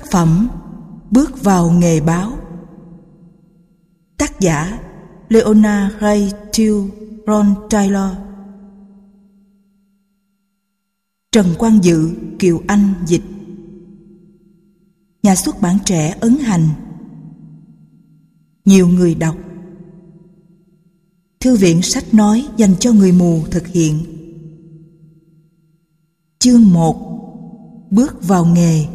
Tác phẩm Bước vào nghề báo. Tác giả Leona Ray Teal Ron Taylor. Trần Quang Dự, Kiều Anh dịch. Nhà xuất bản Trẻ ấn hành. Nhiều người đọc. Thư viện sách nói dành cho người mù thực hiện. Chương 1. Bước vào nghề.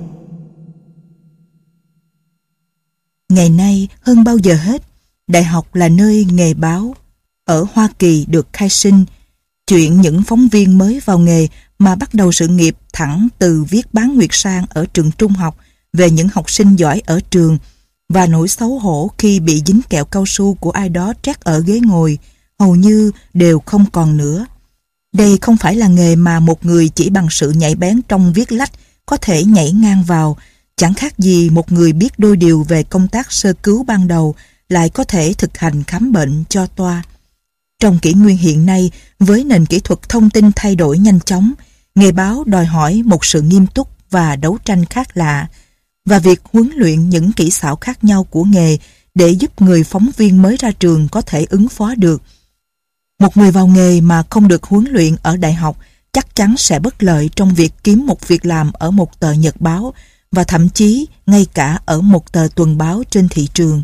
Ngày nay hơn bao giờ hết, đại học là nơi nghề báo. Ở Hoa Kỳ được khai sinh, chuyện những phóng viên mới vào nghề mà bắt đầu sự nghiệp thẳng từ viết bán nguyệt sang ở trường trung học về những học sinh giỏi ở trường và nỗi xấu hổ khi bị dính kẹo cao su của ai đó trét ở ghế ngồi hầu như đều không còn nữa. Đây không phải là nghề mà một người chỉ bằng sự nhạy bén trong viết lách có thể nhảy ngang vào, chẳng khác gì một người biết đôi điều về công tác sơ cứu ban đầu lại có thể thực hành khám bệnh cho toa. Trong kỷ nguyên hiện nay, với nền kỹ thuật thông tin thay đổi nhanh chóng, nghề báo đòi hỏi một sự nghiêm túc và đấu tranh khác lạ, và việc huấn luyện những kỹ xảo khác nhau của nghề để giúp người phóng viên mới ra trường có thể ứng phó được. Một người vào nghề mà không được huấn luyện ở đại học chắc chắn sẽ bất lợi trong việc kiếm một việc làm ở một tờ nhật báo và thậm chí ngay cả ở một tờ tuần báo trên thị trường.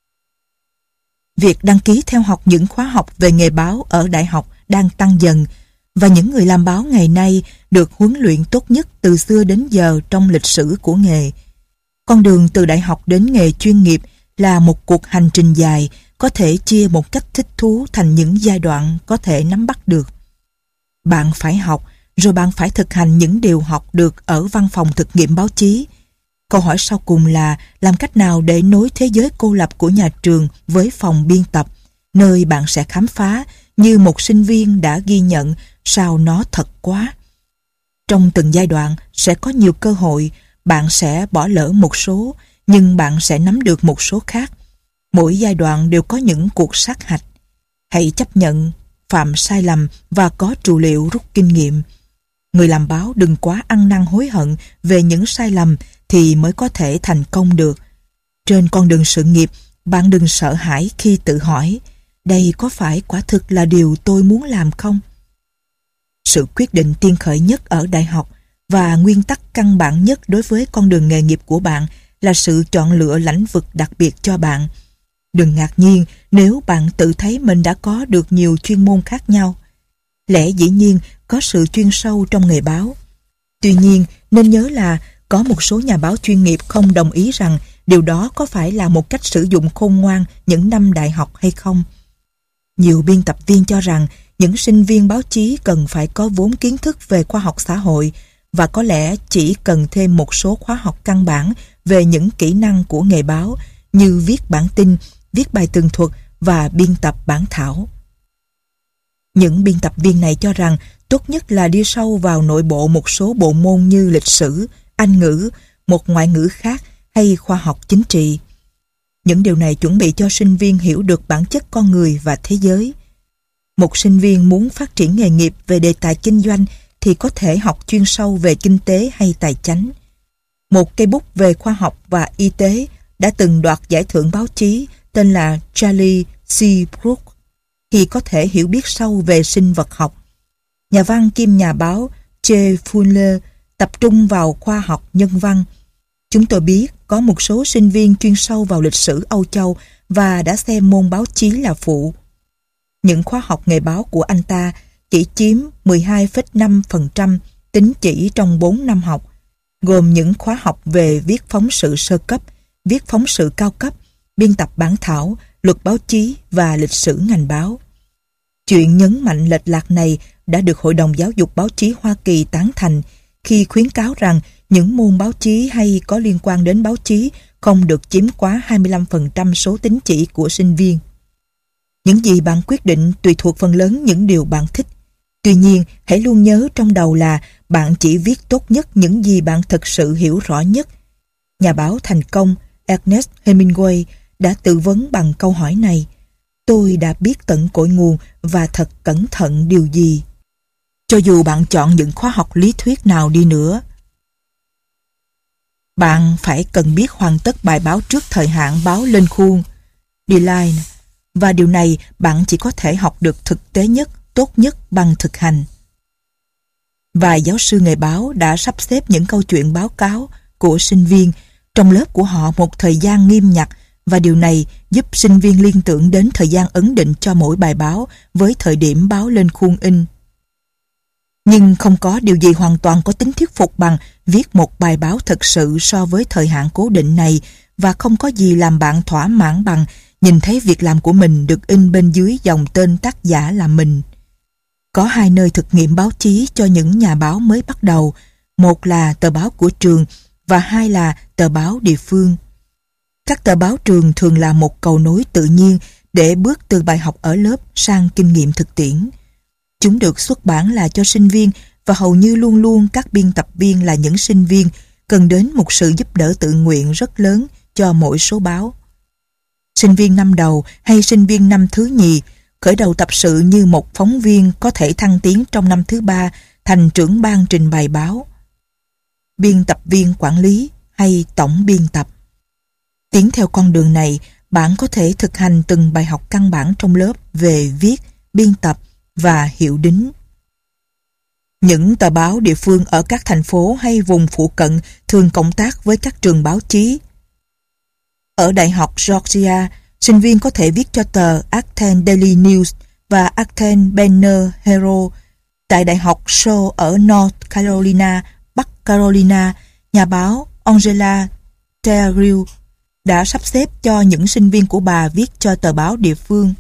Việc đăng ký theo học những khóa học về nghề báo ở đại học đang tăng dần, và những người làm báo ngày nay được huấn luyện tốt nhất từ xưa đến giờ trong lịch sử của nghề. Con đường từ đại học đến nghề chuyên nghiệp là một cuộc hành trình dài, có thể chia một cách thích thú thành những giai đoạn có thể nắm bắt được. Bạn phải học, rồi bạn phải thực hành những điều học được ở văn phòng thực nghiệm báo chí. Câu hỏi sau cùng là làm cách nào để nối thế giới cô lập của nhà trường với phòng biên tập, nơi bạn sẽ khám phá như một sinh viên đã ghi nhận sao nó thật quá. Trong từng giai đoạn sẽ có nhiều cơ hội, bạn sẽ bỏ lỡ một số, nhưng bạn sẽ nắm được một số khác. Mỗi giai đoạn đều có những cuộc sát hạch. Hãy chấp nhận, phạm sai lầm và có trù liệu rút kinh nghiệm. Người làm báo đừng quá ăn năn hối hận về những sai lầm thì mới có thể thành công được. Trên con đường sự nghiệp, bạn đừng sợ hãi khi tự hỏi, đây có phải quả thực là điều tôi muốn làm không? Sự quyết định tiên khởi nhất ở đại học và nguyên tắc căn bản nhất đối với con đường nghề nghiệp của bạn là sự chọn lựa lĩnh vực đặc biệt cho bạn. Đừng ngạc nhiên nếu bạn tự thấy mình đã có được nhiều chuyên môn khác nhau. Lẽ dĩ nhiên có sự chuyên sâu trong nghề báo. Tuy nhiên, nên nhớ là có một số nhà báo chuyên nghiệp không đồng ý rằng điều đó có phải là một cách sử dụng khôn ngoan những năm đại học hay không. Nhiều biên tập viên cho rằng những sinh viên báo chí cần phải có vốn kiến thức về khoa học xã hội và có lẽ chỉ cần thêm một số khóa học căn bản về những kỹ năng của nghề báo như viết bản tin, viết bài tường thuật và biên tập bản thảo. Những biên tập viên này cho rằng tốt nhất là đi sâu vào nội bộ một số bộ môn như lịch sử, Anh ngữ, một ngoại ngữ khác hay khoa học chính trị. Những điều này chuẩn bị cho sinh viên hiểu được bản chất con người và thế giới. Một sinh viên muốn phát triển nghề nghiệp về đề tài kinh doanh thì có thể học chuyên sâu về kinh tế hay tài chánh. Một cây bút về khoa học và y tế đã từng đoạt giải thưởng báo chí tên là Charlie C. Brooks thì có thể hiểu biết sâu về sinh vật học. Nhà văn kiêm nhà báo J. Fuller tập trung vào khoa học nhân văn. Chúng tôi biết có một số sinh viên chuyên sâu vào lịch sử Âu Châu và đã xem môn báo chí là phụ. Những khóa học nghề báo của anh ta chỉ chiếm 12,5% tín chỉ trong 4 năm học, gồm những khóa học về viết phóng sự sơ cấp, viết phóng sự cao cấp, biên tập bản thảo, luật báo chí và lịch sử ngành báo. Chuyện nhấn mạnh lệch lạc này đã được Hội đồng Giáo dục Báo chí Hoa Kỳ tán thành khi khuyến cáo rằng những môn báo chí hay có liên quan đến báo chí không được chiếm quá 25% số tín chỉ của sinh viên. Những gì bạn quyết định tùy thuộc phần lớn những điều bạn thích. Tuy nhiên, hãy luôn nhớ trong đầu là bạn chỉ viết tốt nhất những gì bạn thực sự hiểu rõ nhất. Nhà báo thành công Ernest Hemingway đã tự vấn bằng câu hỏi này: tôi đã biết tận cội nguồn và thật cẩn thận điều gì. Cho dù bạn chọn những khóa học lý thuyết nào đi nữa, Bạn phải cần biết hoàn tất bài báo trước thời hạn báo lên khuôn, deadline, và điều này bạn chỉ có thể học được thực tế nhất, tốt nhất bằng thực hành. Vài giáo sư nghề báo đã sắp xếp những câu chuyện báo cáo của sinh viên trong lớp của họ một thời gian nghiêm ngặt, và điều này giúp sinh viên liên tưởng đến thời gian ấn định cho mỗi bài báo với thời điểm báo lên khuôn in. Nhưng không có điều gì hoàn toàn có tính thuyết phục bằng viết một bài báo thực sự so với thời hạn cố định này, và không có gì làm bạn thỏa mãn bằng nhìn thấy việc làm của mình được in bên dưới dòng tên tác giả là mình. Có hai nơi thực nghiệm báo chí cho những nhà báo mới bắt đầu, một là tờ báo của trường và hai là tờ báo địa phương. Các tờ báo trường thường là một cầu nối tự nhiên để bước từ bài học ở lớp sang kinh nghiệm thực tiễn. Chúng được xuất bản là cho sinh viên, và hầu như luôn luôn các biên tập viên là những sinh viên cần đến một sự giúp đỡ tự nguyện rất lớn cho mỗi số báo. Sinh viên năm đầu hay sinh viên năm thứ nhì khởi đầu tập sự như một phóng viên có thể thăng tiến trong năm thứ ba thành trưởng ban trình bày báo, biên tập viên quản lý hay tổng biên tập. Tiến theo con đường này, bạn có thể thực hành từng bài học căn bản trong lớp về viết, biên tập và hiệu đính. Những tờ báo địa phương ở các thành phố hay vùng phụ cận thường cộng tác với các trường báo chí. Ở Đại học Georgia, sinh viên có thể viết cho tờ Athens Daily News và Athens Banner Herald. Tại Đại học Shaw ở North Carolina, Bắc Carolina, nhà báo Angela Terrill đã sắp xếp cho những sinh viên của bà viết cho tờ báo địa phương.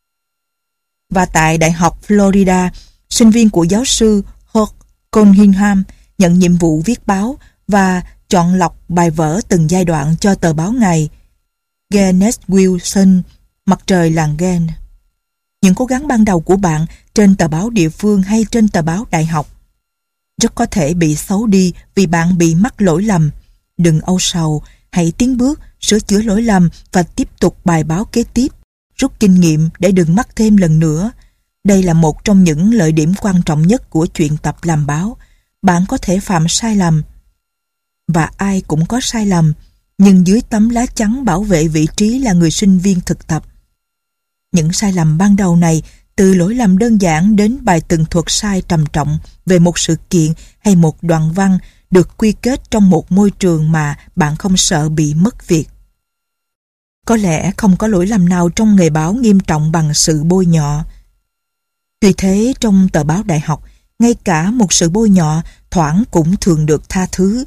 Và tại Đại học Florida, sinh viên của giáo sư Hugh Cunningham nhận nhiệm vụ viết báo và chọn lọc bài vở từng giai đoạn cho tờ báo ngày Gannett Wilson, Mặt trời làng Gann. Những cố gắng ban đầu của bạn trên tờ báo địa phương hay trên tờ báo đại học rất có thể bị xấu đi vì bạn bị mắc lỗi lầm. Đừng âu sầu, hãy tiến bước, sửa chữa lỗi lầm và tiếp tục bài báo kế tiếp, rút kinh nghiệm để đừng mắc thêm lần nữa. Đây là một trong những lợi điểm quan trọng nhất của chuyện tập làm báo. Bạn có thể phạm sai lầm, và ai cũng có sai lầm, nhưng dưới tấm lá chắn bảo vệ vị trí là người sinh viên thực tập. Những sai lầm ban đầu này, từ lỗi lầm đơn giản đến bài tường thuật sai trầm trọng về một sự kiện hay một đoạn văn, được quy kết trong một môi trường mà bạn không sợ bị mất việc. Có lẽ không có lỗi lầm nào trong nghề báo nghiêm trọng bằng sự bôi nhọ. Tuy thế, trong tờ báo đại học, ngay cả một sự bôi nhọ thoảng cũng thường được tha thứ.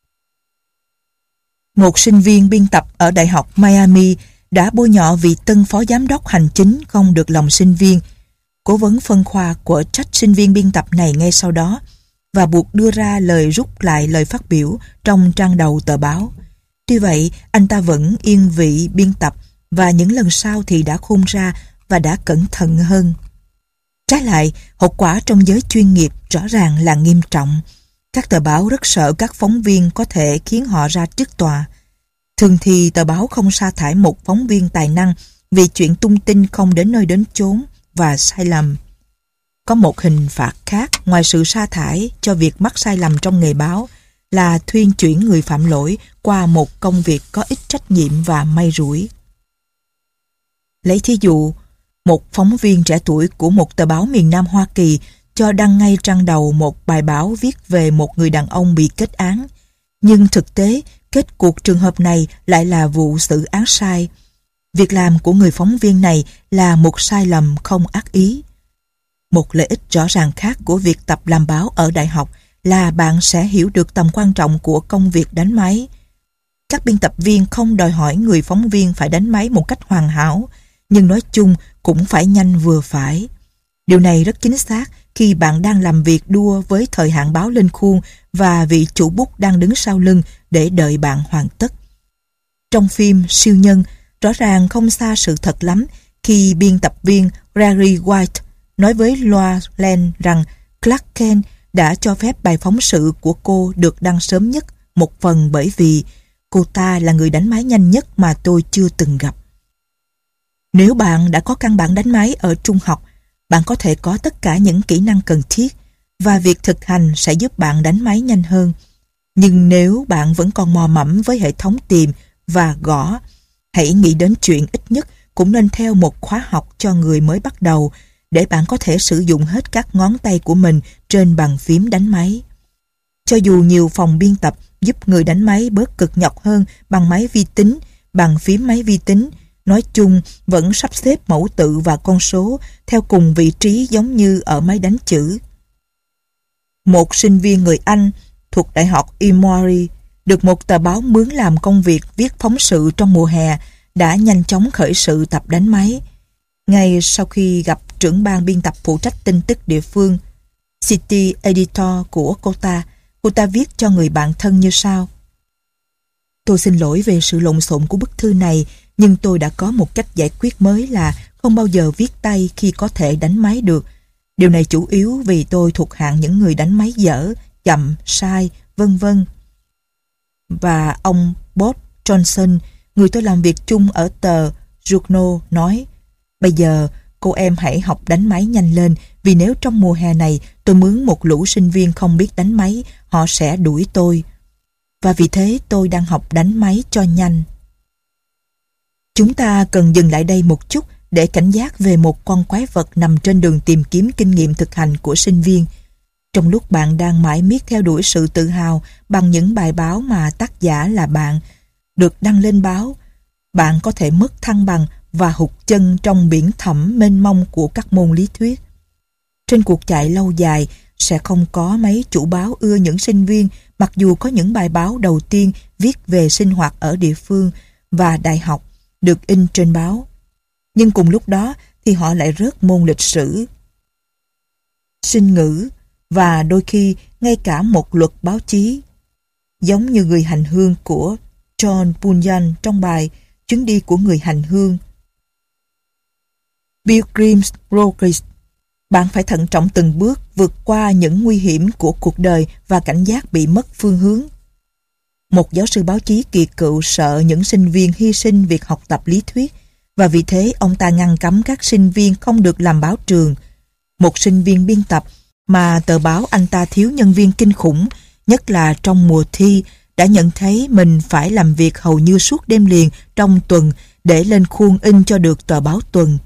Một sinh viên biên tập ở Đại học Miami đã bôi nhọ vị tân phó giám đốc hành chính không được lòng sinh viên. Cố vấn phân khoa của trách sinh viên biên tập này ngay sau đó, và buộc đưa ra lời rút lại lời phát biểu trong trang đầu tờ báo. Tuy vậy, anh ta vẫn yên vị biên tập, và những lần sau thì đã khôn ra và đã cẩn thận hơn. Trái lại, hậu quả trong giới chuyên nghiệp rõ ràng là nghiêm trọng. Các tờ báo rất sợ các phóng viên có thể khiến họ ra trước tòa. Thường thì tờ báo không sa thải một phóng viên tài năng vì chuyện tung tin không đến nơi đến chốn và sai lầm. Có một hình phạt khác ngoài sự sa thải cho việc mắc sai lầm trong nghề báo là thuyên chuyển người phạm lỗi qua một công việc có ít trách nhiệm và may rủi. Lấy thí dụ, một phóng viên trẻ tuổi của một tờ báo miền Nam Hoa Kỳ cho đăng ngay trang đầu một bài báo viết về một người đàn ông bị kết án. Nhưng thực tế, kết cuộc trường hợp này lại là vụ xử án sai. Việc làm của người phóng viên này là một sai lầm không ác ý. Một lợi ích rõ ràng khác của việc tập làm báo ở đại học là bạn sẽ hiểu được tầm quan trọng của công việc đánh máy. Các biên tập viên không đòi hỏi người phóng viên phải đánh máy một cách hoàn hảo, nhưng nói chung cũng phải nhanh vừa phải. Điều này rất chính xác khi bạn đang làm việc đua với thời hạn báo lên khuôn và vị chủ bút đang đứng sau lưng để đợi bạn hoàn tất. Trong phim Siêu Nhân, rõ ràng không xa sự thật lắm khi biên tập viên Larry White nói với Lois Lane rằng Clark Kent đã cho phép bài phóng sự của cô được đăng sớm nhất, một phần bởi vì cô ta là người đánh máy nhanh nhất mà tôi chưa từng gặp. Nếu bạn đã có căn bản đánh máy ở trung học, bạn có thể có tất cả những kỹ năng cần thiết, và việc thực hành sẽ giúp bạn đánh máy nhanh hơn. Nhưng nếu bạn vẫn còn mò mẫm với hệ thống tìm và gõ, hãy nghĩ đến chuyện ít nhất cũng nên theo một khóa học cho người mới bắt đầu để bạn có thể sử dụng hết các ngón tay của mình trên bàn phím đánh máy. Cho dù nhiều phòng biên tập giúp người đánh máy bớt cực nhọc hơn bằng máy vi tính, bàn phím máy vi tính, nói chung vẫn sắp xếp mẫu tự và con số theo cùng vị trí giống như ở máy đánh chữ. Một sinh viên người Anh thuộc Đại học Emory được một tờ báo mướn làm công việc viết phóng sự trong mùa hè đã nhanh chóng khởi sự tập đánh máy. Ngay sau khi gặp trưởng ban biên tập phụ trách tin tức địa phương, City Editor của cô ta viết cho người bạn thân như sau: Tôi xin lỗi về sự lộn xộn của bức thư này, nhưng tôi đã có một cách giải quyết mới là không bao giờ viết tay khi có thể đánh máy được. Điều này chủ yếu vì tôi thuộc hạng những người đánh máy dở, chậm, sai, vân vân. Và ông Bob Johnson, người tôi làm việc chung ở tờ Journal, nói: Bây giờ cô em hãy học đánh máy nhanh lên, vì nếu trong mùa hè này tôi mướn một lũ sinh viên không biết đánh máy, họ sẽ đuổi tôi. Và vì thế tôi đang học đánh máy cho nhanh. Chúng ta cần dừng lại đây một chút để cảnh giác về một con quái vật nằm trên đường tìm kiếm kinh nghiệm thực hành của sinh viên. Trong lúc bạn đang mải miết theo đuổi sự tự hào bằng những bài báo mà tác giả là bạn được đăng lên báo, bạn có thể mất thăng bằng và hụt chân trong biển thẳm mênh mông của các môn lý thuyết. Trên cuộc chạy lâu dài, sẽ không có mấy chủ báo ưa những sinh viên mặc dù có những bài báo đầu tiên viết về sinh hoạt ở địa phương và đại học được in trên báo. Nhưng cùng lúc đó thì họ lại rớt môn lịch sử, sinh ngữ và đôi khi ngay cả một luật báo chí. Giống như người hành hương của John Bunyan trong bài Chuyến đi của người hành hương Pilgrim's Progress, bạn phải thận trọng từng bước vượt qua những nguy hiểm của cuộc đời và cảnh giác bị mất phương hướng. Một giáo sư báo chí kỳ cựu sợ những sinh viên hy sinh việc học tập lý thuyết và vì thế ông ta ngăn cấm các sinh viên không được làm báo trường. Một sinh viên biên tập mà tờ báo anh ta thiếu nhân viên kinh khủng, nhất là trong mùa thi, đã nhận thấy mình phải làm việc hầu như suốt đêm liền trong tuần để lên khuôn in cho được tờ báo tuần.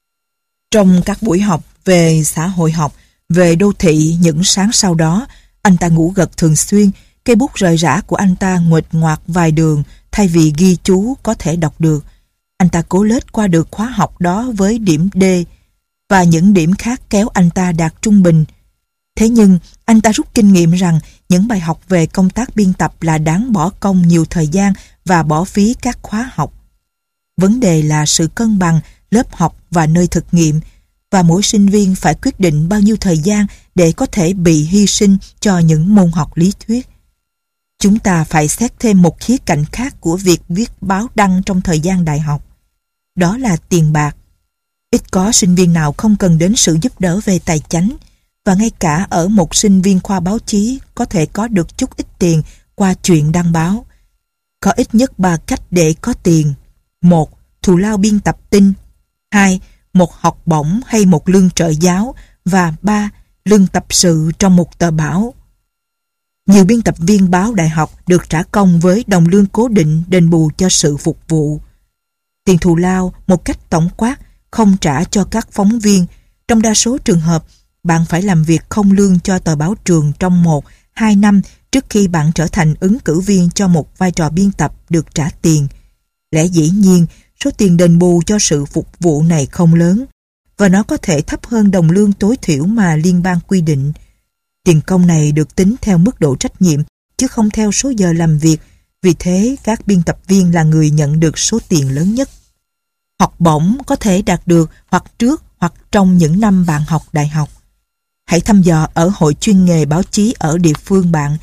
Trong các buổi học về xã hội học, về đô thị những sáng sau đó, anh ta ngủ gật thường xuyên, cây bút rời rã của anh ta nguệch ngoạc vài đường thay vì ghi chú có thể đọc được. Anh ta cố lết qua được khóa học đó với điểm D và những điểm khác kéo anh ta đạt trung bình. Thế nhưng, anh ta rút kinh nghiệm rằng những bài học về công tác biên tập là đáng bỏ công nhiều thời gian và bỏ phí các khóa học. Vấn đề là sự cân bằng lớp học và nơi thực nghiệm, và mỗi sinh viên phải quyết định bao nhiêu thời gian để có thể bị hy sinh cho những môn học lý thuyết. Chúng ta phải xét thêm một khía cạnh khác của việc viết báo đăng trong thời gian đại học. Đó là tiền bạc. Ít có sinh viên nào không cần đến sự giúp đỡ về tài chánh, và ngay cả ở một sinh viên khoa báo chí có thể có được chút ít tiền qua chuyện đăng báo. Có ít nhất 3 cách để có tiền. 1. Thù lao biên tập tin. 2. Một học bổng hay một lương trợ giáo. Và 3. Lương tập sự trong một tờ báo. Nhiều biên tập viên báo đại học được trả công với đồng lương cố định đền bù cho sự phục vụ. Tiền thù lao một cách tổng quát không trả cho các phóng viên. Trong đa số trường hợp, bạn phải làm việc không lương cho tờ báo trường trong 1-2 năm trước khi bạn trở thành ứng cử viên cho một vai trò biên tập được trả tiền. Lẽ dĩ nhiên, số tiền đền bù cho sự phục vụ này không lớn, và nó có thể thấp hơn đồng lương tối thiểu mà liên bang quy định. Tiền công này được tính theo mức độ trách nhiệm, chứ không theo số giờ làm việc, vì thế các biên tập viên là người nhận được số tiền lớn nhất. Học bổng có thể đạt được hoặc trước hoặc trong những năm bạn học đại học. Hãy thăm dò ở hội chuyên nghề báo chí ở địa phương bạn,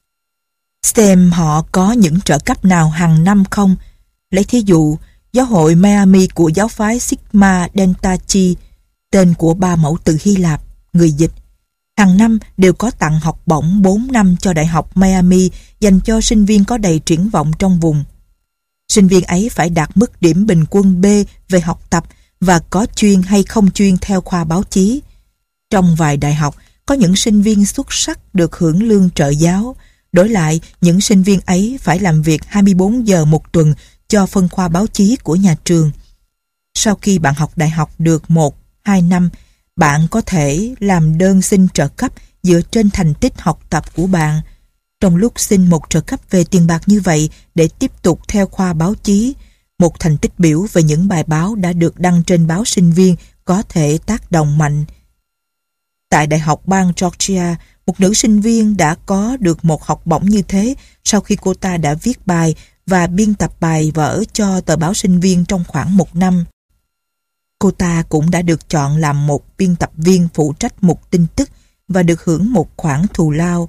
xem họ có những trợ cấp nào hàng năm không. Lấy thí dụ, giáo hội Miami của giáo phái Sigma Delta Chi, tên của 3 mẫu từ Hy Lạp, người dịch, hàng năm đều có tặng học bổng 4 năm cho Đại học Miami dành cho sinh viên có đầy triển vọng trong vùng. Sinh viên ấy phải đạt mức điểm bình quân B về học tập và có chuyên hay không chuyên theo khoa báo chí. Trong vài đại học, có những sinh viên xuất sắc được hưởng lương trợ giáo, Đổi lại, những sinh viên ấy phải làm việc 24 giờ một tuần cho phân khoa báo chí của nhà trường. Sau khi bạn học đại học được 1-2 năm, bạn có thể làm đơn xin trợ cấp dựa trên thành tích học tập của bạn. Trong lúc xin một trợ cấp về tiền bạc như vậy để tiếp tục theo khoa báo chí, một thành tích biểu về những bài báo đã được đăng trên báo sinh viên có thể tác động mạnh. Tại Đại học bang Georgia, một nữ sinh viên đã có được một học bổng như thế sau khi cô ta đã viết bài và biên tập bài vở cho tờ báo sinh viên trong khoảng 1 năm. Cô ta cũng đã được chọn làm một biên tập viên phụ trách mục tin tức và được hưởng một khoản thù lao.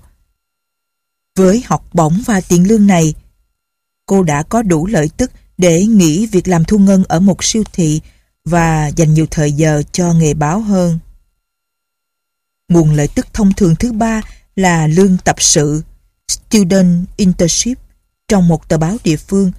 Với học bổng và tiền lương này, cô đã có đủ lợi tức để nghỉ việc làm thu ngân ở một siêu thị và dành nhiều thời giờ cho nghề báo hơn. Nguồn lợi tức thông thường thứ ba là lương tập sự, student internship, trong một tờ báo địa phương.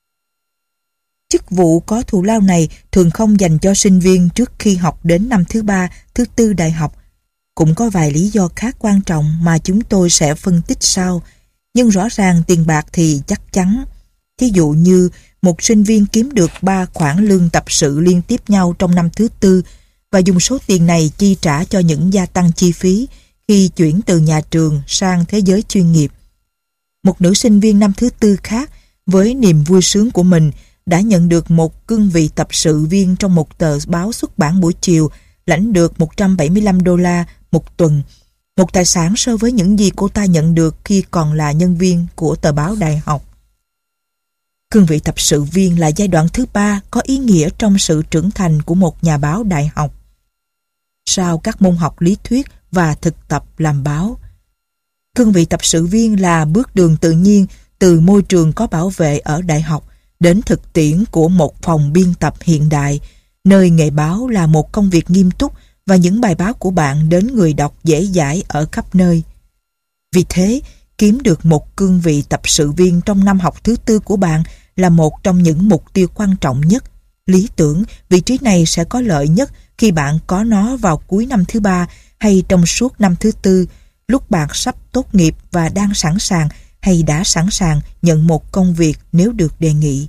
Chức vụ có thù lao này thường không dành cho sinh viên trước khi học đến năm thứ 3, thứ 4 đại học. Cũng có vài lý do khá quan trọng mà chúng tôi sẽ phân tích sau, nhưng rõ ràng tiền bạc thì chắc chắn. Thí dụ như một sinh viên kiếm được 3 khoản lương tập sự liên tiếp nhau trong năm thứ 4 và dùng số tiền này chi trả cho những gia tăng chi phí khi chuyển từ nhà trường sang thế giới chuyên nghiệp. Một nữ sinh viên năm thứ 4 khác, với niềm vui sướng của mình, đã nhận được một cương vị tập sự viên trong một tờ báo xuất bản buổi chiều, lãnh được $175 một tuần, một tài sản so với những gì cô ta nhận được khi còn là nhân viên của tờ báo đại học. Cương vị tập sự viên là giai đoạn thứ 3 có ý nghĩa trong sự trưởng thành của một nhà báo đại học. Sau các môn học lý thuyết và thực tập làm báo, cương vị tập sự viên là bước đường tự nhiên từ môi trường có bảo vệ ở đại học đến thực tiễn của một phòng biên tập hiện đại, nơi nghề báo là một công việc nghiêm túc và những bài báo của bạn đến người đọc dễ dãi ở khắp nơi. Vì thế, kiếm được một cương vị tập sự viên trong năm học thứ 4 của bạn là một trong những mục tiêu quan trọng nhất. Lý tưởng, vị trí này sẽ có lợi nhất khi bạn có nó vào cuối năm thứ 3 hay trong suốt năm thứ 4, lúc bạn sắp tốt nghiệp và đang sẵn sàng hay đã sẵn sàng nhận một công việc nếu được đề nghị.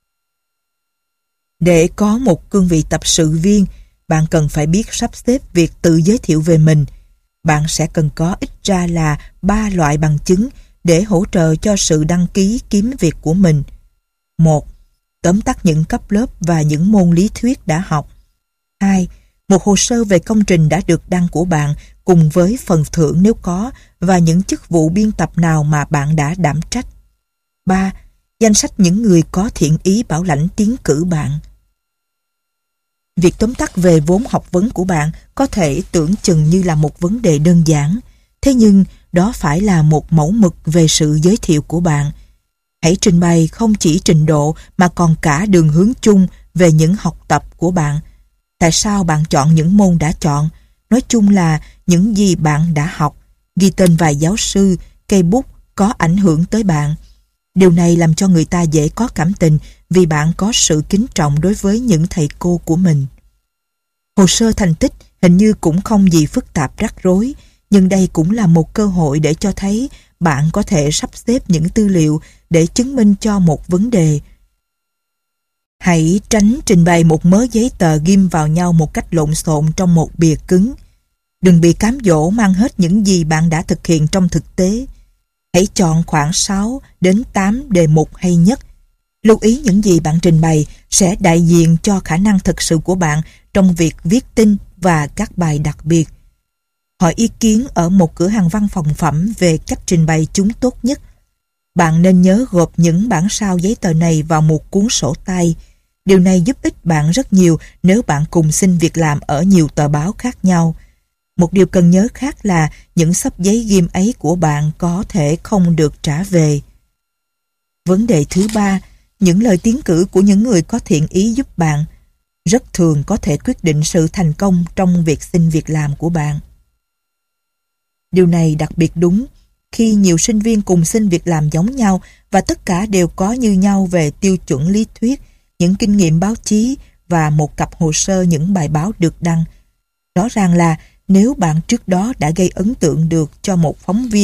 Để có một cương vị tập sự viên, bạn cần phải biết sắp xếp việc tự giới thiệu về mình. Bạn sẽ cần có ít ra là 3 loại bằng chứng để hỗ trợ cho sự đăng ký kiếm việc của mình. 1. Tóm tắt những cấp lớp và những môn lý thuyết đã học. 2. Một hồ sơ về công trình đã được đăng của bạn cùng với phần thưởng nếu có và những chức vụ biên tập nào mà bạn đã đảm trách. 3. Danh sách những người có thiện ý bảo lãnh tiến cử bạn. Việc tóm tắt về vốn học vấn của bạn có thể tưởng chừng như là một vấn đề đơn giản, thế nhưng đó phải là một mẫu mực về sự giới thiệu của bạn. Hãy trình bày không chỉ trình độ mà còn cả đường hướng chung về những học tập của bạn. Tại sao bạn chọn những môn đã chọn? Nói chung là những gì bạn đã học, ghi tên vài giáo sư, cây bút có ảnh hưởng tới bạn. Điều này làm cho người ta dễ có cảm tình vì bạn có sự kính trọng đối với những thầy cô của mình. Hồ sơ thành tích hình như cũng không gì phức tạp rắc rối, nhưng đây cũng là một cơ hội để cho thấy bạn có thể sắp xếp những tư liệu để chứng minh cho một vấn đề. Hãy tránh trình bày một mớ giấy tờ ghim vào nhau một cách lộn xộn trong một bìa cứng. Đừng bị cám dỗ mang hết những gì bạn đã thực hiện trong thực tế. Hãy chọn khoảng 6 đến 8 đề mục hay nhất. Lưu ý những gì bạn trình bày sẽ đại diện cho khả năng thực sự của bạn trong việc viết tin và các bài đặc biệt. Hỏi ý kiến ở một cửa hàng văn phòng phẩm về cách trình bày chúng tốt nhất. Bạn nên nhớ gộp những bản sao giấy tờ này vào một cuốn sổ tay. Điều này giúp ích bạn rất nhiều nếu bạn cùng xin việc làm ở nhiều tờ báo khác nhau. Một điều cần nhớ khác là những xấp giấy ghim ấy của bạn có thể không được trả về. Vấn đề thứ 3, những lời tiến cử của những người có thiện ý giúp bạn rất thường có thể quyết định sự thành công trong việc xin việc làm của bạn. Điều này đặc biệt đúng khi nhiều sinh viên cùng xin việc làm giống nhau và tất cả đều có như nhau về tiêu chuẩn lý thuyết, những kinh nghiệm báo chí và một cặp hồ sơ những bài báo được đăng. Rõ ràng là nếu bạn trước đó đã gây ấn tượng được cho một phóng viên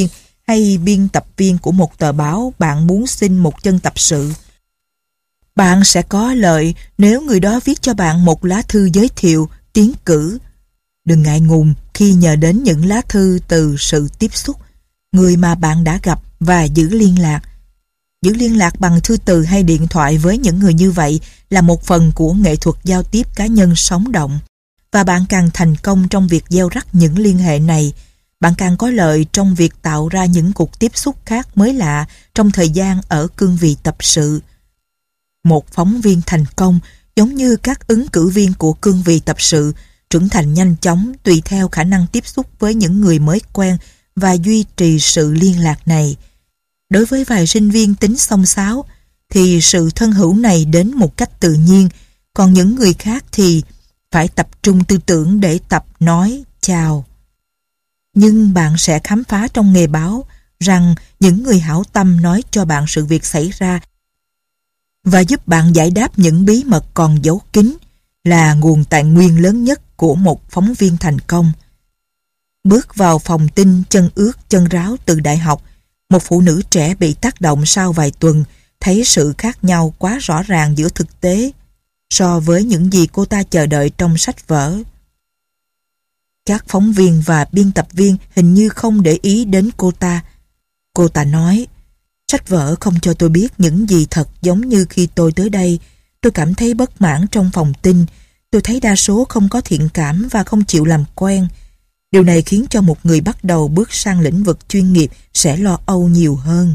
hay biên tập viên của một tờ báo bạn muốn xin một chân tập sự. Bạn sẽ có lợi nếu người đó viết cho bạn một lá thư giới thiệu, tiến cử. Đừng ngại ngùng khi nhờ đến những lá thư từ sự tiếp xúc, người mà bạn đã gặp và giữ liên lạc. Giữ liên lạc bằng thư từ hay điện thoại với những người như vậy là một phần của nghệ thuật giao tiếp cá nhân sống động. Và bạn càng thành công trong việc gieo rắc những liên hệ này, bạn càng có lợi trong việc tạo ra những cuộc tiếp xúc khác mới lạ trong thời gian ở cương vị tập sự. Một phóng viên thành công, giống như các ứng cử viên của cương vị tập sự, trưởng thành nhanh chóng tùy theo khả năng tiếp xúc với những người mới quen và duy trì sự liên lạc này. Đối với vài sinh viên tính xông xáo, thì sự thân hữu này đến một cách tự nhiên, còn những người khác thì phải tập trung tư tưởng để tập nói chào. Nhưng bạn sẽ khám phá trong nghề báo rằng những người hảo tâm nói cho bạn sự việc xảy ra và giúp bạn giải đáp những bí mật còn giấu kín là nguồn tài nguyên lớn nhất của một phóng viên thành công. Bước vào phòng tin chân ướt chân ráo từ đại học, một phụ nữ trẻ bị tác động sau vài tuần thấy sự khác nhau quá rõ ràng giữa thực tế so với những gì cô ta chờ đợi trong sách vở. Các phóng viên và biên tập viên hình như không để ý đến cô ta. Cô ta nói, sách vở không cho tôi biết những gì thật giống như khi tôi tới đây. Tôi cảm thấy bất mãn trong phòng tin. Tôi thấy đa số không có thiện cảm và không chịu làm quen. Điều này khiến cho một người bắt đầu bước sang lĩnh vực chuyên nghiệp sẽ lo âu nhiều hơn.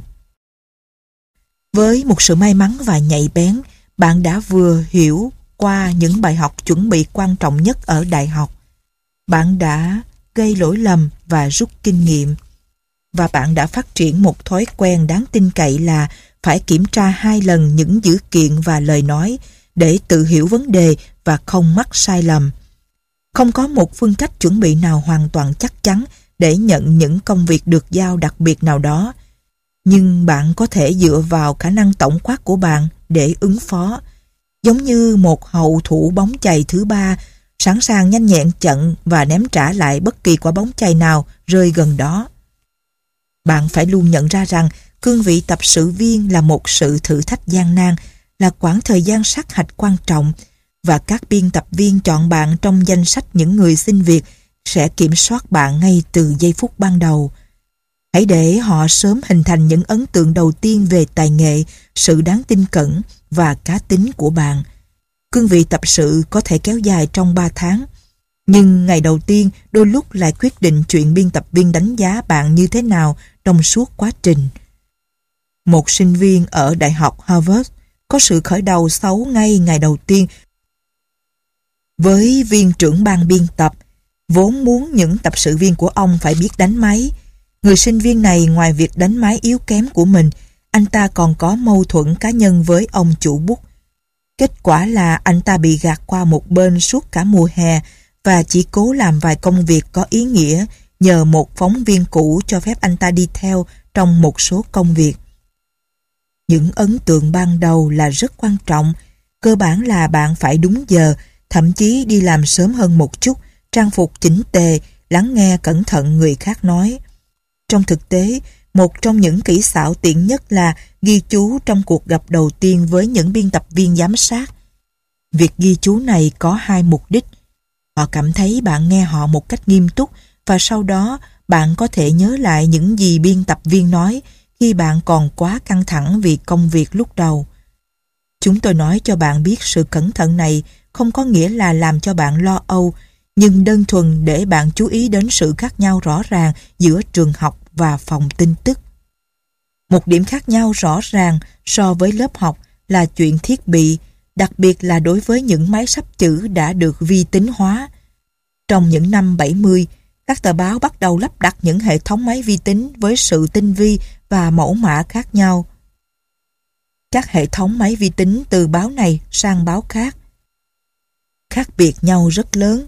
Với một sự may mắn và nhạy bén, bạn đã vừa hiểu qua những bài học chuẩn bị quan trọng nhất ở đại học. Bạn đã gây lỗi lầm và rút kinh nghiệm. Và bạn đã phát triển một thói quen đáng tin cậy là phải kiểm tra 2 lần những dữ kiện và lời nói để tự hiểu vấn đề và không mắc sai lầm. Không có một phương cách chuẩn bị nào hoàn toàn chắc chắn để nhận những công việc được giao đặc biệt nào đó. Nhưng bạn có thể dựa vào khả năng tổng quát của bạn để ứng phó. Giống như một hậu thủ bóng chày thứ ba, sẵn sàng nhanh nhẹn chặn và ném trả lại bất kỳ quả bóng chày nào rơi gần đó. Bạn phải luôn nhận ra rằng cương vị tập sự viên là một sự thử thách gian nan, là quãng thời gian sát hạch quan trọng, và các biên tập viên chọn bạn trong danh sách những người xin việc sẽ kiểm soát bạn ngay từ giây phút ban đầu. Hãy để họ sớm hình thành những ấn tượng đầu tiên về tài nghệ, sự đáng tin cẩn và cá tính của bạn. Cương vị tập sự có thể kéo dài trong 3 tháng, nhưng ngày đầu tiên đôi lúc lại quyết định chuyện biên tập viên đánh giá bạn như thế nào trong suốt quá trình. Một sinh viên ở Đại học Harvard có sự khởi đầu xấu ngay ngày đầu tiên với viên trưởng ban biên tập, vốn muốn những tập sự viên của ông phải biết đánh máy. Người sinh viên này ngoài việc đánh máy yếu kém của mình, anh ta còn có mâu thuẫn cá nhân với ông chủ bút. Kết quả là anh ta bị gạt qua một bên suốt cả mùa hè và chỉ cố làm vài công việc có ý nghĩa nhờ một phóng viên cũ cho phép anh ta đi theo trong một số công việc. Những ấn tượng ban đầu là rất quan trọng. Cơ bản là bạn phải đúng giờ, thậm chí đi làm sớm hơn một chút, trang phục chỉnh tề, lắng nghe cẩn thận người khác nói. Trong thực tế, một trong những kỹ xảo tiện nhất là ghi chú trong cuộc gặp đầu tiên với những biên tập viên giám sát. Việc ghi chú này có 2 mục đích. Họ cảm thấy bạn nghe họ một cách nghiêm túc và sau đó bạn có thể nhớ lại những gì biên tập viên nói khi bạn còn quá căng thẳng vì công việc lúc đầu. Chúng tôi nói cho bạn biết sự cẩn thận này không có nghĩa là làm cho bạn lo âu, nhưng đơn thuần để bạn chú ý đến sự khác nhau rõ ràng giữa trường học và phòng tin tức. Một điểm khác nhau rõ ràng so với lớp học là chuyện thiết bị, đặc biệt là đối với những máy sắp chữ đã được vi tính hóa. Trong những năm 70, các tờ báo bắt đầu lắp đặt những hệ thống máy vi tính với sự tinh vi và mẫu mã khác nhau. Các hệ thống máy vi tính từ báo này sang báo khác khác biệt nhau rất lớn.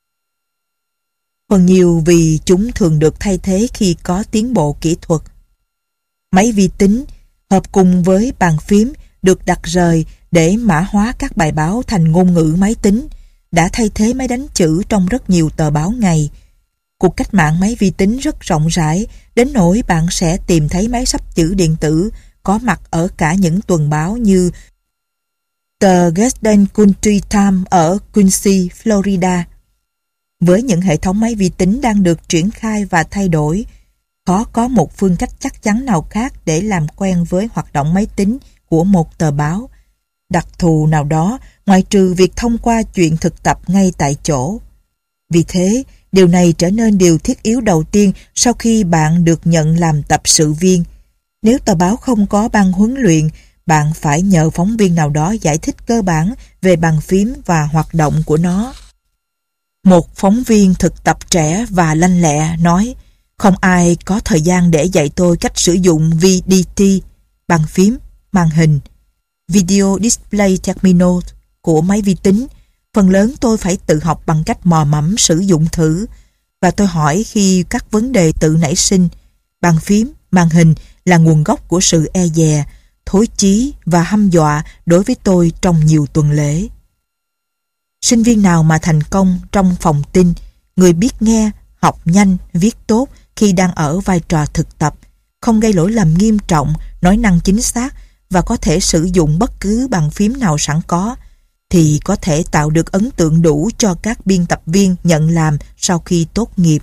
Phần nhiều vì chúng thường được thay thế khi có tiến bộ kỹ thuật. Máy vi tính hợp cùng với bàn phím được đặt rời để mã hóa các bài báo thành ngôn ngữ máy tính, đã thay thế máy đánh chữ trong rất nhiều tờ báo ngày. Cuộc cách mạng máy vi tính rất rộng rãi, đến nỗi bạn sẽ tìm thấy máy xấp chữ điện tử có mặt ở cả những tuần báo như tờ Gestern Country Times ở Quincy, Florida. Với những hệ thống máy vi tính đang được triển khai và thay đổi, khó có một phương cách chắc chắn nào khác để làm quen với hoạt động máy tính của một tờ báo đặc thù nào đó, ngoại trừ việc thông qua chuyện thực tập ngay tại chỗ. Vì thế, điều này trở nên điều thiết yếu đầu tiên sau khi bạn được nhận làm tập sự viên. Nếu tờ báo không có ban huấn luyện, bạn phải nhờ phóng viên nào đó giải thích cơ bản về bàn phím và hoạt động của nó. Một phóng viên thực tập trẻ và lanh lẹ nói, không ai có thời gian để dạy tôi cách sử dụng VDT, bàn phím, màn hình, Video Display Terminal của máy vi tính. Phần lớn tôi phải tự học bằng cách mò mẫm sử dụng thử, và tôi hỏi khi các vấn đề tự nảy sinh. Bàn phím, màn hình là nguồn gốc của sự e dè, thối chí và hăm dọa đối với tôi trong nhiều tuần lễ. Sinh viên nào mà thành công trong phòng tin, người biết nghe, học nhanh, viết tốt khi đang ở vai trò thực tập, không gây lỗi lầm nghiêm trọng, nói năng chính xác và có thể sử dụng bất cứ bàn phím nào sẵn có, thì có thể tạo được ấn tượng đủ cho các biên tập viên nhận làm sau khi tốt nghiệp.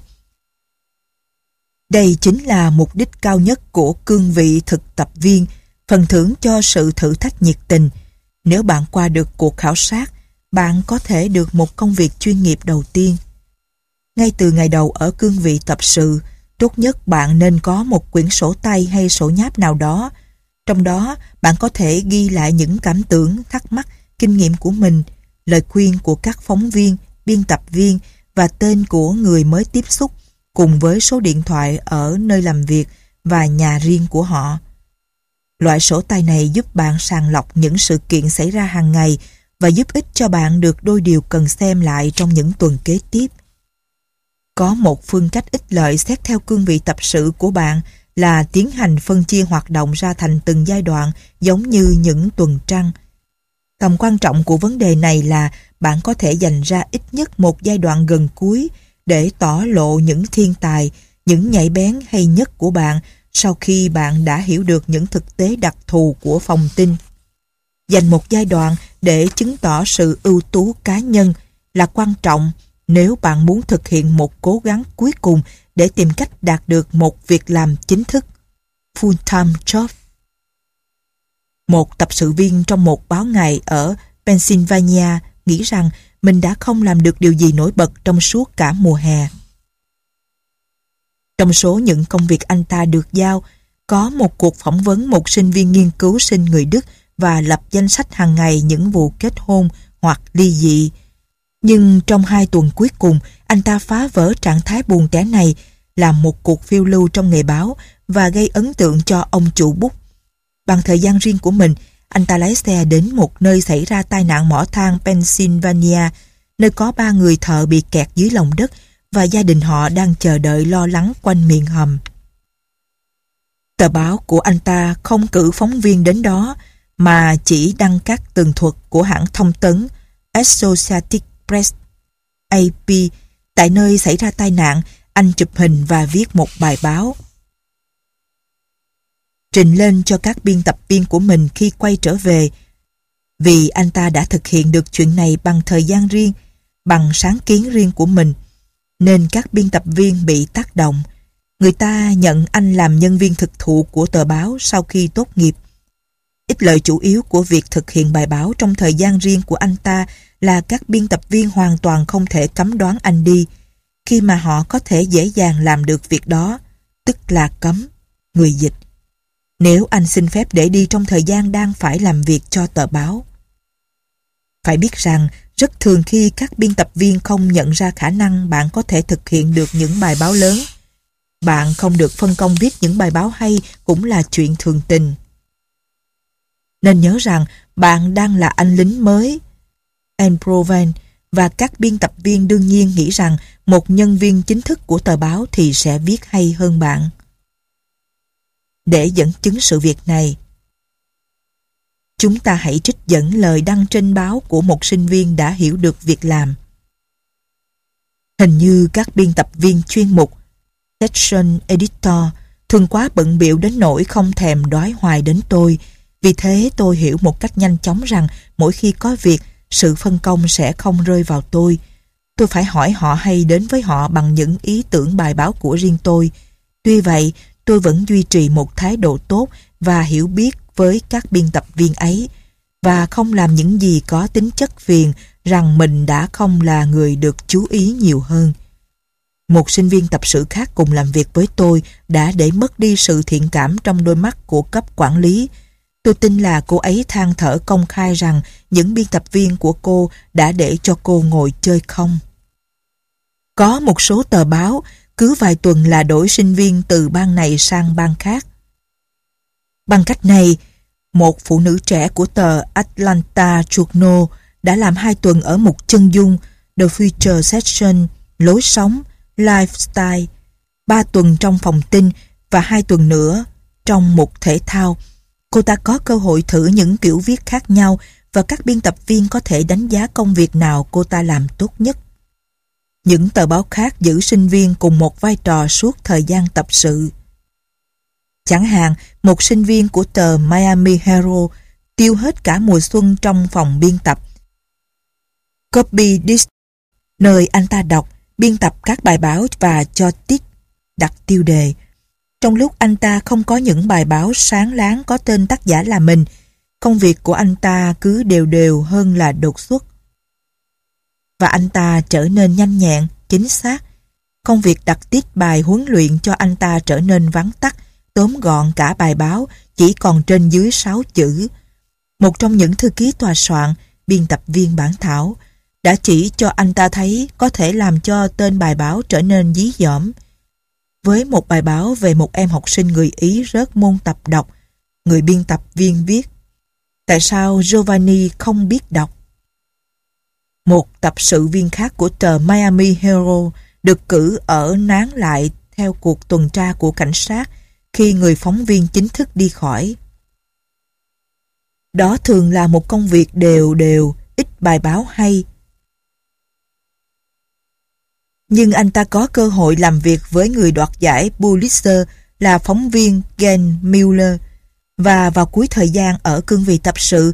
Đây chính là mục đích cao nhất của cương vị thực tập viên, phần thưởng cho sự thử thách nhiệt tình. Nếu bạn qua được cuộc khảo sát, bạn có thể được một công việc chuyên nghiệp đầu tiên. Ngay từ ngày đầu ở cương vị tập sự, tốt nhất bạn nên có một quyển sổ tay hay sổ nháp nào đó. Trong đó, bạn có thể ghi lại những cảm tưởng, thắc mắc, kinh nghiệm của mình, lời khuyên của các phóng viên, biên tập viên và tên của người mới tiếp xúc, cùng với số điện thoại ở nơi làm việc và nhà riêng của họ. Loại sổ tay này giúp bạn sàng lọc những sự kiện xảy ra hàng ngày và giúp ích cho bạn được đôi điều cần xem lại trong những tuần kế tiếp. Có một phương cách ích lợi xét theo cương vị tập sự của bạn là tiến hành phân chia hoạt động ra thành từng giai đoạn giống như những tuần trăng. Tầm quan trọng của vấn đề này là bạn có thể dành ra ít nhất một giai đoạn gần cuối để tỏ lộ những thiên tài, những nhạy bén hay nhất của bạn sau khi bạn đã hiểu được những thực tế đặc thù của phòng tin. Dành một giai đoạn để chứng tỏ sự ưu tú cá nhân là quan trọng nếu bạn muốn thực hiện một cố gắng cuối cùng để tìm cách đạt được một việc làm chính thức, full-time job. Một tập sự viên trong một báo ngày ở Pennsylvania nghĩ rằng mình đã không làm được điều gì nổi bật trong suốt cả mùa hè. Trong số những công việc anh ta được giao, có một cuộc phỏng vấn một sinh viên nghiên cứu sinh người Đức và lập danh sách hàng ngày những vụ kết hôn hoặc ly dị. Nhưng trong 2 tuần cuối cùng, anh ta phá vỡ trạng thái buồn tẻ này, làm một cuộc phiêu lưu trong nghề báo và gây ấn tượng cho ông chủ bút. Bằng thời gian riêng của mình, anh ta lái xe đến một nơi xảy ra tai nạn mỏ than Pennsylvania, nơi có 3 người thợ bị kẹt dưới lòng đất và gia đình họ đang chờ đợi lo lắng quanh miệng hầm. Tờ báo của anh ta không cử phóng viên đến đó, mà chỉ đăng các tường thuật của hãng thông tấn Associated Press AP. Tại nơi xảy ra tai nạn, anh chụp hình và viết một bài báo, trình lên cho các biên tập viên của mình khi quay trở về. Vì anh ta đã thực hiện được chuyện này bằng thời gian riêng, bằng sáng kiến riêng của mình, nên các biên tập viên bị tác động. Người ta nhận anh làm nhân viên thực thụ của tờ báo sau khi tốt nghiệp. Ích lợi chủ yếu của việc thực hiện bài báo trong thời gian riêng của anh ta là các biên tập viên hoàn toàn không thể cấm đoán anh đi, khi mà họ có thể dễ dàng làm được việc đó, tức là cấm, người dịch, nếu anh xin phép để đi trong thời gian đang phải làm việc cho tờ báo. Phải biết rằng, rất thường khi các biên tập viên không nhận ra khả năng bạn có thể thực hiện được những bài báo lớn. Bạn không được phân công viết những bài báo hay cũng là chuyện thường tình. Nên nhớ rằng bạn đang là anh lính mới, Anne và các biên tập viên đương nhiên nghĩ rằng một nhân viên chính thức của tờ báo thì sẽ viết hay hơn bạn. Để dẫn chứng sự việc này, chúng ta hãy trích dẫn lời đăng trên báo của một sinh viên đã hiểu được việc làm. Hình như các biên tập viên chuyên mục, section editor, thường quá bận bịu đến nỗi không thèm đói hoài đến tôi. Vì thế tôi hiểu một cách nhanh chóng rằng mỗi khi có việc, sự phân công sẽ không rơi vào tôi. Tôi phải hỏi họ hay đến với họ bằng những ý tưởng bài báo của riêng tôi. Tuy vậy, tôi vẫn duy trì một thái độ tốt và hiểu biết với các biên tập viên ấy, và không làm những gì có tính chất phiền rằng mình đã không là người được chú ý nhiều hơn. Một sinh viên tập sự khác cùng làm việc với tôi đã để mất đi sự thiện cảm trong đôi mắt của cấp quản lý. Tôi tin là cô ấy than thở công khai rằng những biên tập viên của cô đã để cho cô ngồi chơi không. Có một số tờ báo cứ vài tuần là đổi sinh viên từ bang này sang bang khác. Bằng cách này, một phụ nữ trẻ của tờ Atlanta Journal đã làm 2 tuần ở một chân dung, The Future Section, lối sống, lifestyle, 3 tuần trong phòng tin và 2 tuần nữa trong một thể thao. Cô ta có cơ hội thử những kiểu viết khác nhau và các biên tập viên có thể đánh giá công việc nào cô ta làm tốt nhất. Những tờ báo khác giữ sinh viên cùng một vai trò suốt thời gian tập sự. Chẳng hạn, một sinh viên của tờ Miami Herald tiêu hết cả mùa xuân trong phòng biên tập Copy Disc, nơi anh ta đọc, biên tập các bài báo và cho tiết đặt tiêu đề. Trong lúc anh ta không có những bài báo sáng láng có tên tác giả là mình, công việc của anh ta cứ đều đều hơn là đột xuất. Và anh ta trở nên nhanh nhẹn, chính xác. Công việc đặt tiết bài huấn luyện cho anh ta trở nên vắn tắt, tóm gọn cả bài báo, chỉ còn trên dưới 6 chữ. Một trong những thư ký tòa soạn, biên tập viên bản thảo, đã chỉ cho anh ta thấy có thể làm cho tên bài báo trở nên dí dỏm. Với một bài báo về một em học sinh người Ý rớt môn tập đọc, người biên tập viên viết: tại sao Giovanni không biết đọc? Một tập sự viên khác của tờ Miami Herald được cử ở nán lại theo cuộc tuần tra của cảnh sát khi người phóng viên chính thức đi khỏi. Đó thường là một công việc đều đều, ít bài báo hay. Nhưng anh ta có cơ hội làm việc với người đoạt giải Pulitzer là phóng viên Glenn Miller, và vào cuối thời gian ở cương vị tập sự,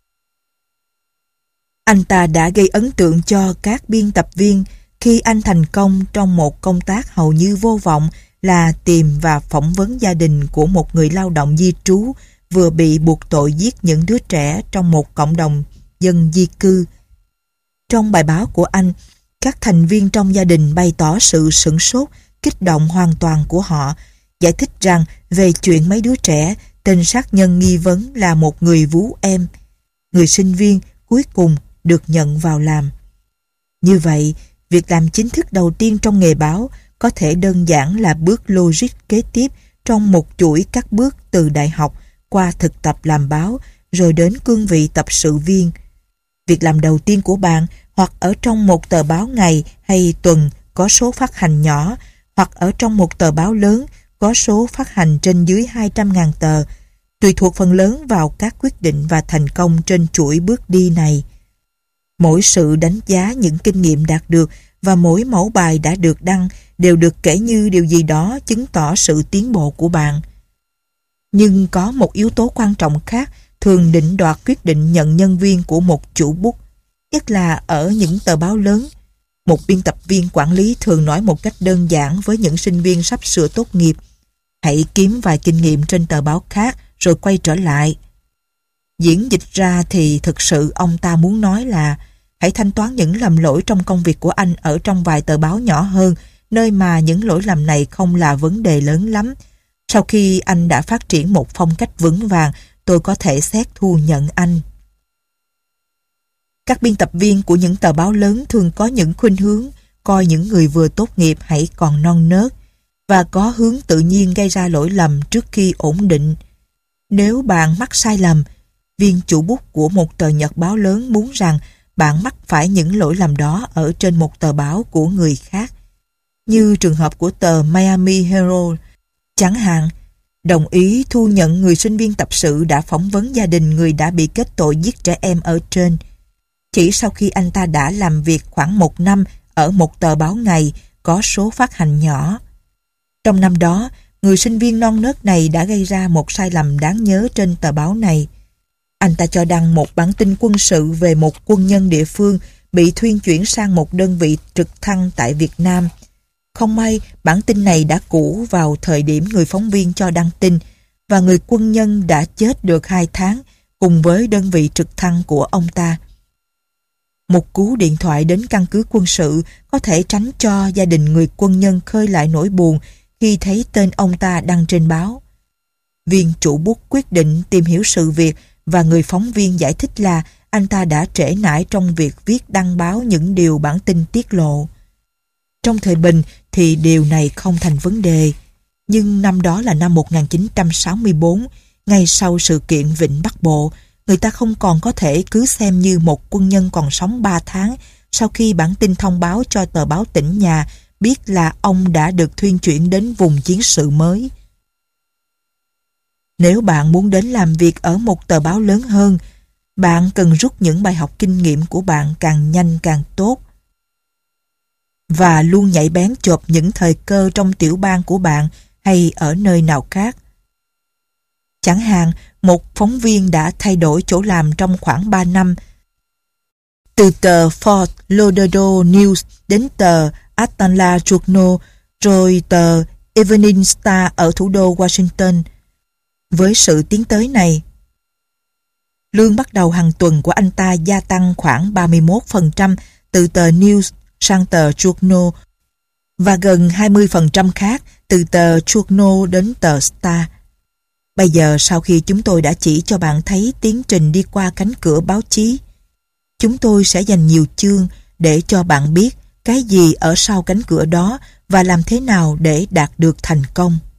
anh ta đã gây ấn tượng cho các biên tập viên khi anh thành công trong một công tác hầu như vô vọng là tìm và phỏng vấn gia đình của một người lao động di trú vừa bị buộc tội giết những đứa trẻ trong một cộng đồng dân di cư. Trong bài báo của anh, các thành viên trong gia đình bày tỏ sự sửng sốt, kích động hoàn toàn của họ, giải thích rằng về chuyện mấy đứa trẻ, tên sát nhân nghi vấn là một người vú em. Người sinh viên cuối cùng được nhận vào làm. Như vậy, việc làm chính thức đầu tiên trong nghề báo có thể đơn giản là bước logic kế tiếp trong một chuỗi các bước từ đại học qua thực tập làm báo rồi đến cương vị tập sự viên. Việc làm đầu tiên của bạn hoặc ở trong một tờ báo ngày hay tuần có số phát hành nhỏ, hoặc ở trong một tờ báo lớn có số phát hành trên dưới 200.000 tờ, tùy thuộc phần lớn vào các quyết định và thành công trên chuỗi bước đi này. Mỗi sự đánh giá những kinh nghiệm đạt được và mỗi mẫu bài đã được đăng đều được kể như điều gì đó chứng tỏ sự tiến bộ của bạn. Nhưng có một yếu tố quan trọng khác thường định đoạt quyết định nhận nhân viên của một chủ bút, nhất là ở những tờ báo lớn. Một biên tập viên quản lý thường nói một cách đơn giản với những sinh viên sắp sửa tốt nghiệp: hãy kiếm vài kinh nghiệm trên tờ báo khác rồi quay trở lại. Diễn dịch ra thì thực sự ông ta muốn nói là hãy thanh toán những lầm lỗi trong công việc của anh ở trong vài tờ báo nhỏ hơn, nơi mà những lỗi lầm này không là vấn đề lớn lắm. Sau khi anh đã phát triển một phong cách vững vàng, tôi có thể xét thu nhận anh. Các biên tập viên của những tờ báo lớn thường có những khuynh hướng coi những người vừa tốt nghiệp hãy còn non nớt và có hướng tự nhiên gây ra lỗi lầm trước khi ổn định. Nếu bạn mắc sai lầm, viên chủ bút của một tờ nhật báo lớn muốn rằng bạn mắc phải những lỗi lầm đó ở trên một tờ báo của người khác. Như trường hợp của tờ Miami Herald, chẳng hạn, đồng ý thu nhận người sinh viên tập sự đã phỏng vấn gia đình người đã bị kết tội giết trẻ em ở trên. Chỉ sau khi anh ta đã làm việc khoảng 1 năm ở một tờ báo ngày có số phát hành nhỏ. Trong năm đó, người sinh viên non nớt này đã gây ra một sai lầm đáng nhớ trên tờ báo này. Anh ta cho đăng một bản tin quân sự về một quân nhân địa phương bị thuyên chuyển sang một đơn vị trực thăng tại Việt Nam. Không may, bản tin này đã cũ vào thời điểm người phóng viên cho đăng tin, và người quân nhân đã chết được 2 tháng cùng với đơn vị trực thăng của ông ta. Một cú điện thoại đến căn cứ quân sự có thể tránh cho gia đình người quân nhân khơi lại nỗi buồn khi thấy tên ông ta đăng trên báo. Viên chủ bút quyết định tìm hiểu sự việc, và người phóng viên giải thích là anh ta đã trễ nải trong việc viết đăng báo những điều bản tin tiết lộ. Trong thời bình thì điều này không thành vấn đề, nhưng năm đó là năm 1964, ngay sau sự kiện Vịnh Bắc Bộ, người ta không còn có thể cứ xem như một quân nhân còn sống 3 tháng sau khi bản tin thông báo cho tờ báo tỉnh nhà biết là ông đã được thuyên chuyển đến vùng chiến sự mới. Nếu bạn muốn đến làm việc ở một tờ báo lớn hơn, bạn cần rút những bài học kinh nghiệm của bạn càng nhanh càng tốt, và luôn nhạy bén chộp những thời cơ trong tiểu bang của bạn hay ở nơi nào khác. Chẳng hạn, một phóng viên đã thay đổi chỗ làm trong khoảng 3 năm, từ tờ Fort Lauderdale News đến tờ Atlanta Journal, rồi tờ Evening Star ở thủ đô Washington. Với sự tiến tới này, lương bắt đầu hàng tuần của anh ta gia tăng khoảng 31% từ tờ News sang tờ Journal, và gần 20% khác từ tờ Journal đến tờ Star. Bây giờ, sau khi chúng tôi đã chỉ cho bạn thấy tiến trình đi qua cánh cửa báo chí, chúng tôi sẽ dành nhiều chương để cho bạn biết cái gì ở sau cánh cửa đó và làm thế nào để đạt được thành công.